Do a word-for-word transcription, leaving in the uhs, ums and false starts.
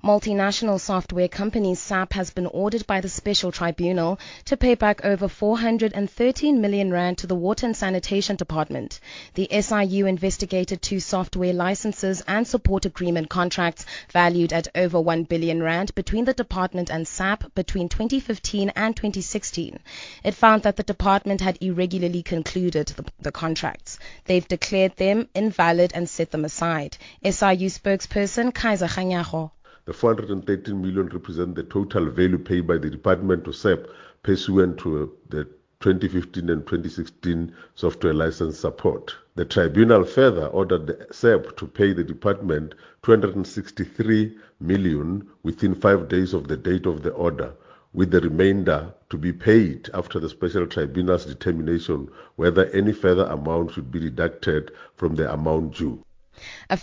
Multinational software company S A P has been ordered by the Special Tribunal to pay back over four hundred thirteen million rand to the Water and Sanitation Department. The S I U investigated two software licenses and support agreement contracts valued at over one billion rand between the department and S A P between twenty fifteen and twenty sixteen. It found that the department had irregularly concluded the, the contracts. They've declared them invalid and set them aside. S I U spokesperson Kaiser Kganyago. The four hundred thirteen million represent the total value paid by the department to S A P pursuant to the twenty fifteen and twenty sixteen software license support. The tribunal further ordered the S A P to pay the department two hundred sixty-three million within five days of the date of the order, with the remainder to be paid after the special tribunal's determination whether any further amount should be deducted from the amount due.